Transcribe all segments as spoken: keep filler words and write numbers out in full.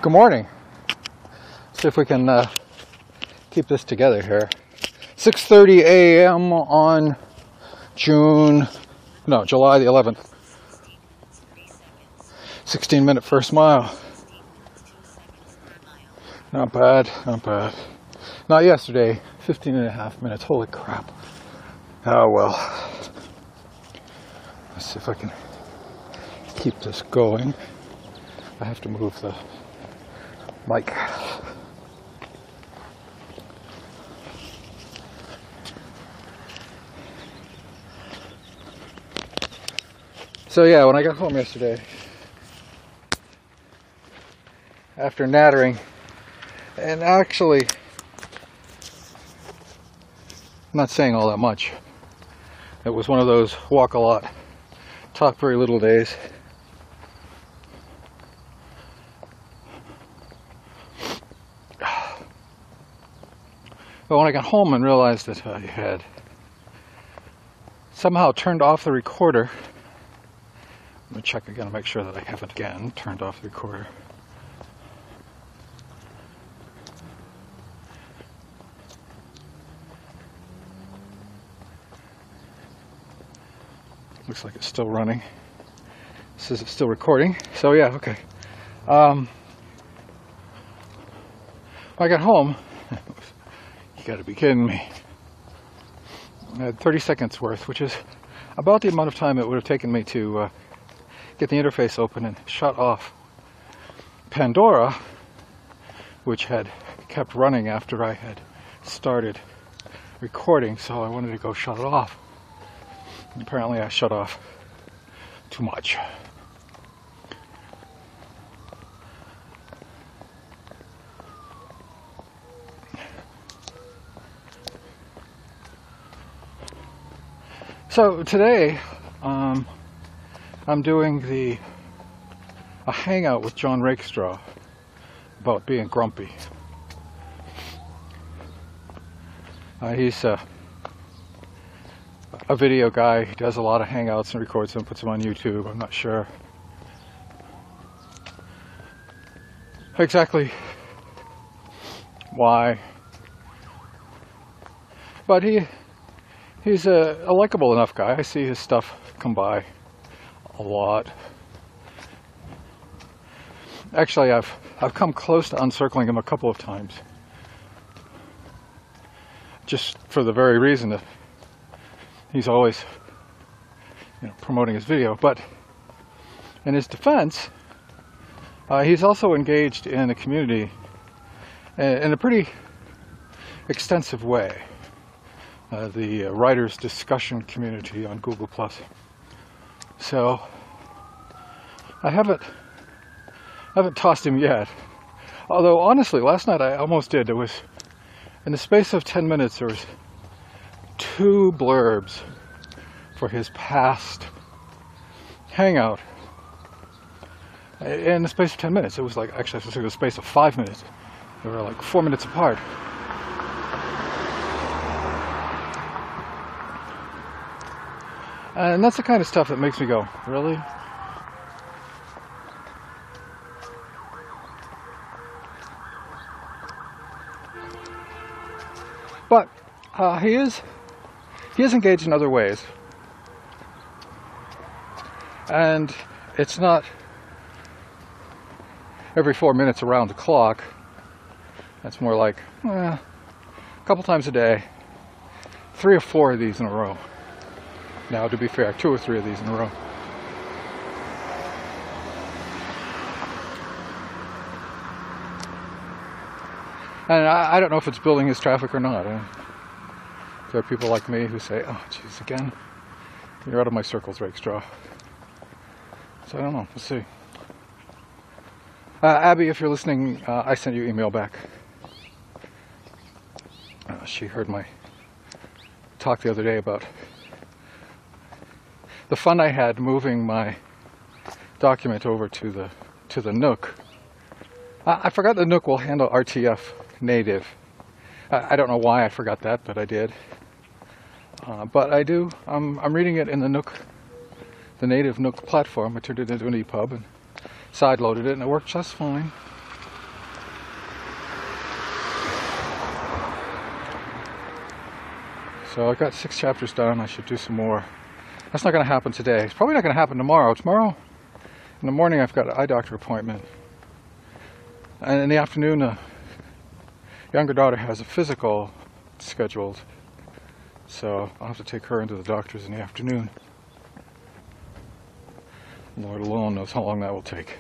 Good morning. See if we can uh, keep this together here. six thirty a m on June, no, July the eleventh. sixteen minute first mile. Not bad, not bad. Not yesterday, fifteen and a half minutes. Holy crap. Oh well. Let's see if I can keep this going. I have to move the mic. So yeah, when I got home yesterday, after nattering, and actually, I'm not saying all that much. It was one of those walk a lot, talk very little days. But when I got home and realized that I had somehow turned off the recorder, let me check again to make sure that I haven't again turned off the recorder. Looks like it's still running. It says it's still recording. So yeah, okay. Um, when I got home, you gotta be kidding me. I had thirty seconds worth, which is about the amount of time it would have taken me to uh, get the interface open and shut off Pandora, which had kept running after I had started recording, so I wanted to go shut it off. And apparently I shut off too much. So today, um, I'm doing the a hangout with John Rakestraw about being grumpy. Uh, he's a, a video guy. He does a lot of hangouts and records them, puts them on YouTube. I'm not sure exactly why, but he he's a, a likable enough guy. I see his stuff come by a lot. Actually, I've I've come close to uncircling him a couple of times, just for the very reason that he's always, you know, promoting his video. But in his defense, uh, he's also engaged in the community in, in a pretty extensive way. Uh, the uh, writers' discussion community on Google Plus. So I haven't haven't tossed him yet. Although honestly, last night I almost did. There was, in the space of ten minutes, there was two blurbs for his past hangout. In the space of ten minutes, it was like actually it was the space of five minutes. They were like four minutes apart. And that's the kind of stuff that makes me go, really? But uh, he is he is engaged in other ways, and it's not every four minutes around the clock. That's more like eh, a couple times a day, three or four of these in a row. Now, to be fair, two or three of these in a row. And I, I don't know if it's building his traffic or not. I, there are people like me who say, oh, geez, again, you're out of my circles, Rakestraw. So I don't know. We'll see. Uh, Abby, if you're listening, uh, I sent you email back. Uh, she heard my talk the other day about the fun I had moving my document over to the to the Nook. I, I forgot the Nook will handle R T F native. I, I don't know why I forgot that, but I did. Uh, but I do. I'm I'm reading it in the Nook, the native Nook platform. I turned it into an E P U B and side loaded it, and it worked just fine. So I got six chapters done. I should do some more. That's not going to happen today. It's probably not going to happen tomorrow. Tomorrow in the morning I've got an eye doctor appointment. And in the afternoon a younger daughter has a physical scheduled. So I'll have to take her into the doctor's in the afternoon. Lord alone knows how long that will take.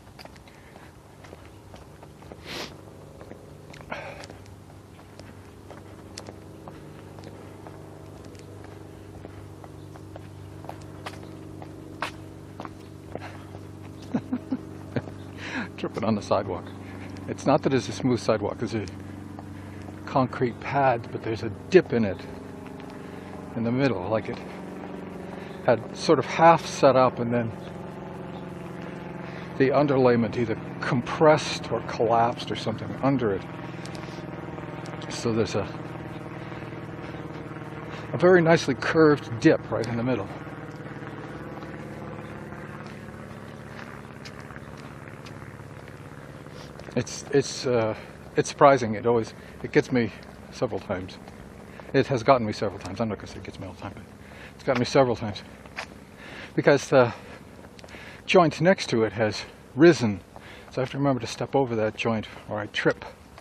Tripping on the sidewalk. It's not that it's a smooth sidewalk, it's a concrete pad, but there's a dip in it in the middle, like it had sort of half set up and then the underlayment either compressed or collapsed or something under it. So there's a a very nicely curved dip right in the middle. It's it's uh, it's surprising. It always it gets me several times. It has gotten me several times. I'm not going to say it gets me all the time, but it's gotten me several times because the joint next to it has risen. So I have to remember to step over that joint or I trip.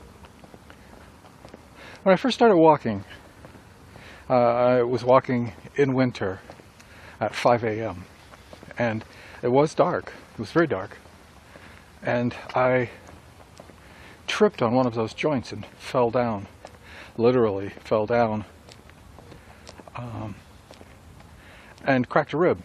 When I first started walking, uh, I was walking in winter at five A M and it was dark. It was very dark, and I tripped on one of those joints and fell down, literally fell down, um, and cracked a rib.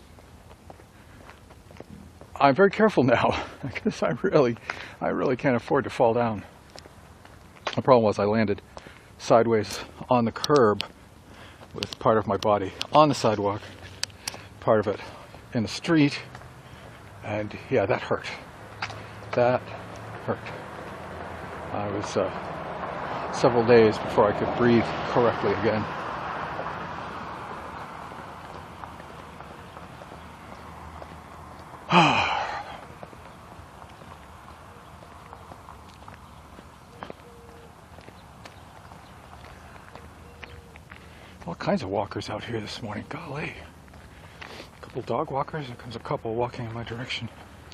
I'm very careful now because I really, I really can't afford to fall down. The problem was I landed sideways on the curb with part of my body on the sidewalk, part of it in the street, and yeah, that hurt. That hurt. I was uh, several days before I could breathe correctly again. All kinds of walkers out here this morning. Golly. A couple dog walkers. There comes a couple walking in my direction.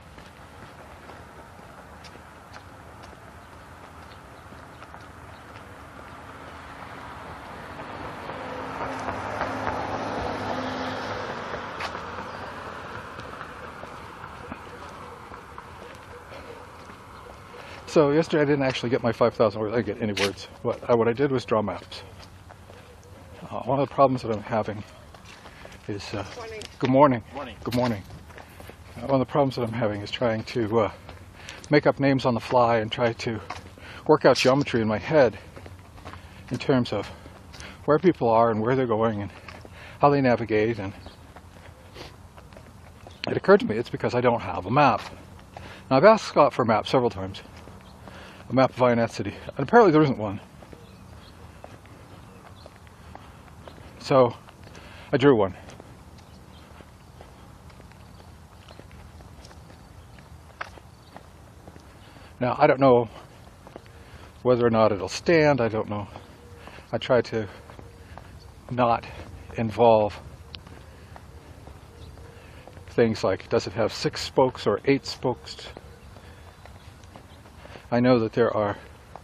So yesterday I didn't actually get my five thousand words. I didn't get any words. What, uh, what I did was draw maps. Uh, one of the problems that I'm having is... Uh, morning. Good morning. Morning. Good morning. Uh, one of the problems that I'm having is trying to uh, make up names on the fly and try to work out geometry in my head in terms of where people are and where they're going and how they navigate. And it occurred to me it's because I don't have a map. Now I've asked Scott for a map several times. A map of Ionat City, and apparently there isn't one. So I drew one. Now I don't know whether or not it'll stand. I don't know. I try to not involve things like, does it have six spokes or eight spokes? I know that there are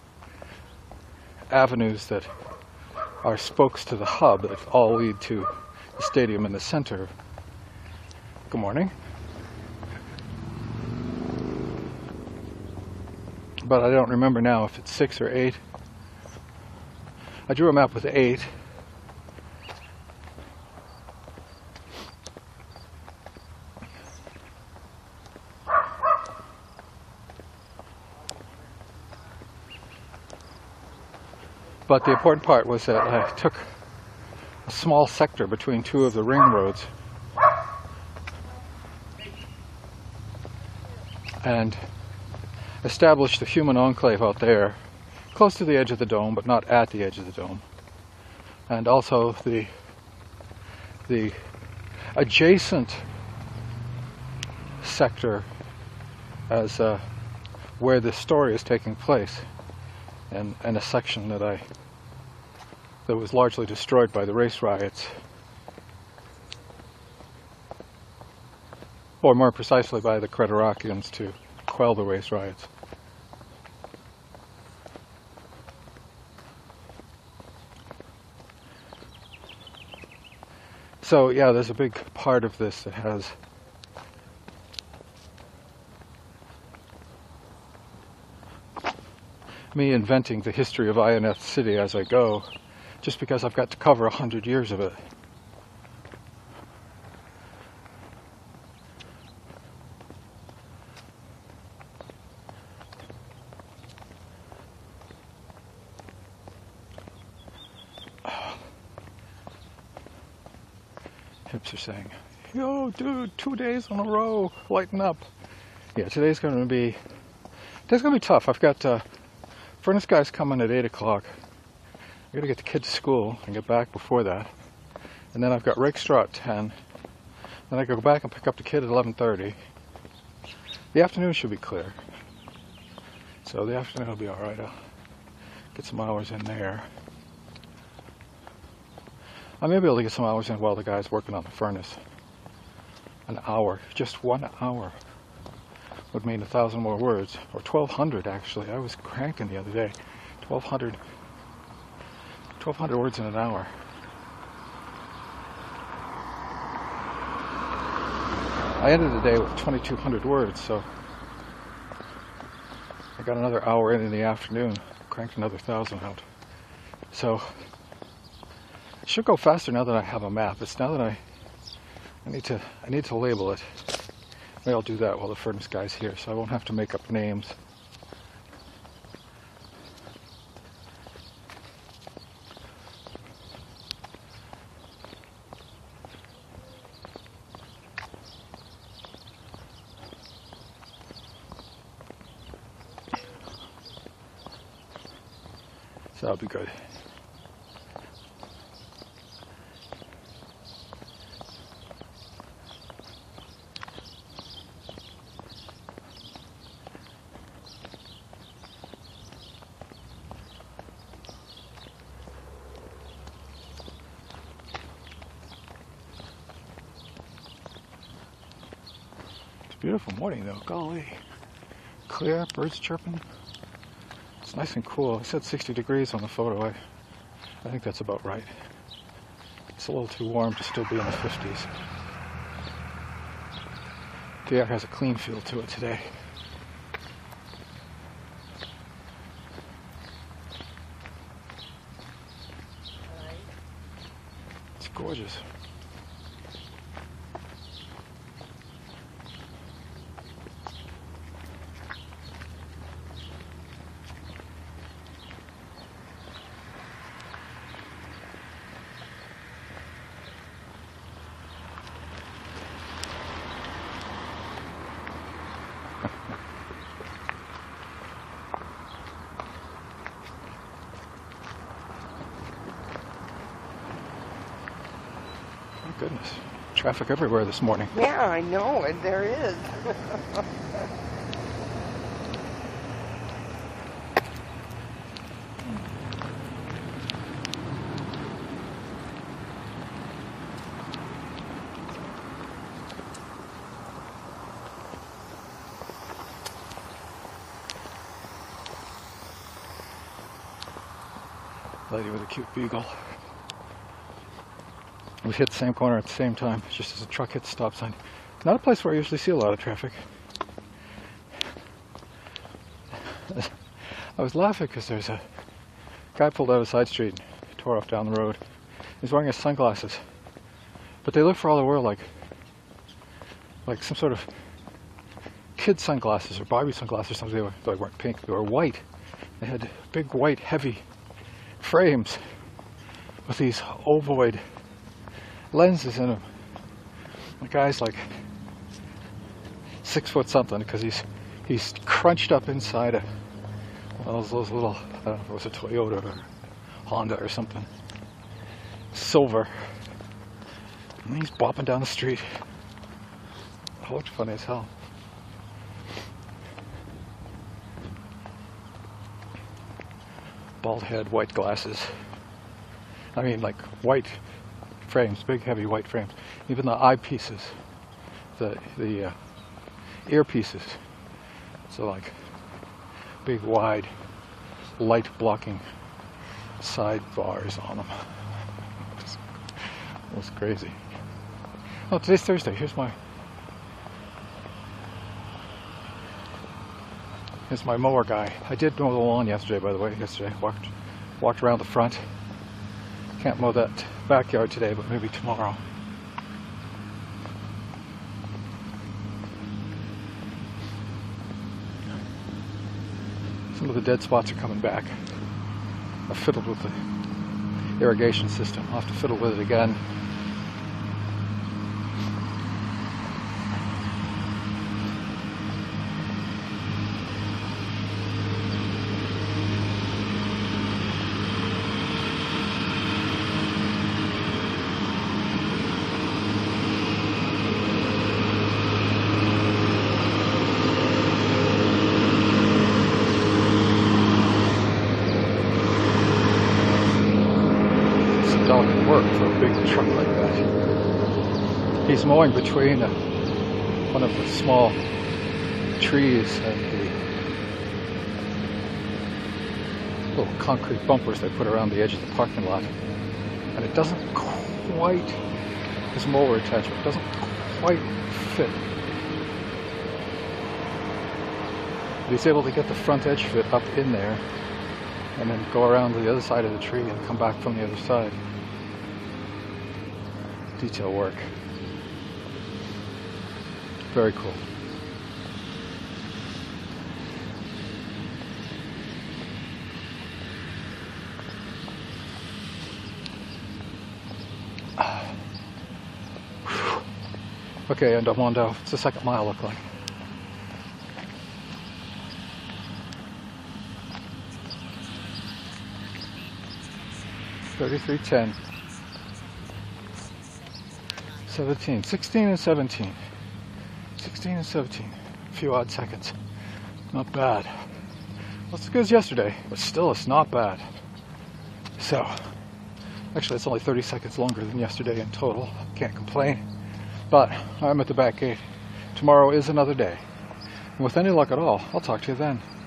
avenues that are spokes to the hub that all lead to the stadium in the center. Good morning. But I don't remember now if it's six or eight. I drew a map with eight. But the important part was that I took a small sector between two of the ring roads and established the human enclave out there, close to the edge of the dome, but not at the edge of the dome. And also the the adjacent sector as uh, where the story is taking place, and, and a section that I that was largely destroyed by the race riots. Or more precisely by the Creterakians to quell the race riots. So yeah, there's a big part of this that has me inventing the history of Ioneth City as I go, just because I've got to cover a hundred years of it. Hips are saying, yo dude, two days in a row, lighten up. Yeah, today's going to be, today's going to be tough. I've got uh, furnace guys coming at eight o'clock. I got to get the kid to school and get back before that. And then I've got rake straw at ten. Then I go back and pick up the kid at eleven thirty. The afternoon should be clear. So the afternoon will be alright. I'll get some hours in there. I may be able to get some hours in while the guy's working on the furnace. An hour, just one hour, would mean a thousand more words, or twelve hundred actually. I was cranking the other day. twelve hundred, twelve hundred words in an hour. I ended the day with twenty-two hundred words, so I got another hour in in the afternoon, cranked another thousand out. So it should go faster now that I have a map. It's now that I I need to I need to label it. Maybe I'll do that while the furnace guy's here, so I won't have to make up names. So that'll be good. Beautiful morning though, golly. Clear, birds chirping. It's nice and cool. I said sixty degrees on the photo. I, I think that's about right. It's a little too warm to still be in the fifties. The air has a clean feel to it today. It's gorgeous. Goodness, traffic everywhere this morning. Yeah, I know, and there is. Lady with a cute beagle. We hit the same corner at the same time, just as the truck hit the stop sign. Not a place where I usually see a lot of traffic. I was laughing because there's a guy pulled out a side street and tore off down the road. He's wearing his sunglasses, but they look for all the world like like some sort of kid sunglasses or Barbie sunglasses or something. They, were, they weren't pink, they were white. They had big white heavy frames with these ovoid lenses in them. The guy's like six foot something because he's he's crunched up inside a one of those, those little I don't know if it was a Toyota or Honda or something, silver, and he's bopping down the street. It looked funny as hell. Bald head, white glasses. I mean, like white frames, big, heavy white frames. Even the eyepieces, the the uh, earpieces. So like big, wide, light blocking sidebars on them. It's crazy. Oh, today's Thursday. Here's my here's my mower guy. I did mow the lawn yesterday, by the way. Yesterday, walked walked around the front. Can't mow that backyard today, but maybe tomorrow. Some of the dead spots are coming back. I fiddled with the irrigation system. I'll have to fiddle with it again. Delicate work for a big truck like that. He's mowing between uh, one of the small trees and the little concrete bumpers they put around the edge of the parking lot. And it doesn't quite, his mower attachment doesn't quite fit. But he's able to get the front edge fit up in there and then go around to the other side of the tree and come back from the other side. Detail work. Very cool. Okay, end of Mondo. What's the second mile look like? thirty-three ten. seventeen, sixteen and seventeen. sixteen and seventeen. A few odd seconds. Not bad. Not as good as yesterday, but still it's not bad. So, actually it's only thirty seconds longer than yesterday in total. Can't complain. But I'm at the back gate. Tomorrow is another day. And with any luck at all, I'll talk to you then.